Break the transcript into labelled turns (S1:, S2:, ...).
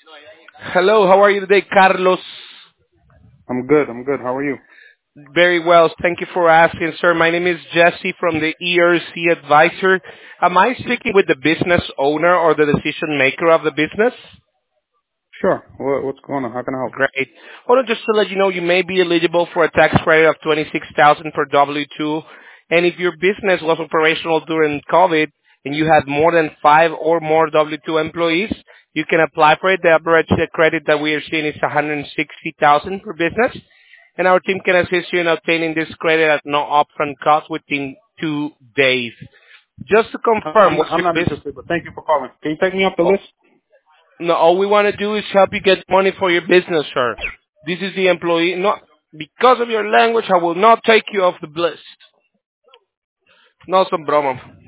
S1: Hello, how are you today, Carlos?
S2: I'm good. I'm good. How are you?
S1: Very well. Thank you for asking, sir. My name is Jesse from the ERC Advisor. Am I speaking with the business owner or the decision maker of the business?
S2: Sure. What's going on? How can I help?
S1: Great. Hold on, just to let you know, you may be eligible for a tax credit of 26000 for W-2. And if your business was operational during COVID and you had more than 5 or more W-2 employees, you can apply for it. The average credit that we are seeing is 160000 per business. And our team can assist you in obtaining this credit at no upfront cost within 2 days. Just to confirm, what's
S2: I'm
S1: your
S2: not
S1: business?
S2: interested, but thank you for calling. Can you take me off the list?
S1: No, all we want to do is help you get money for your business, sir. This is the employee. Not because of your language, I will not take you off the list. No, some broma.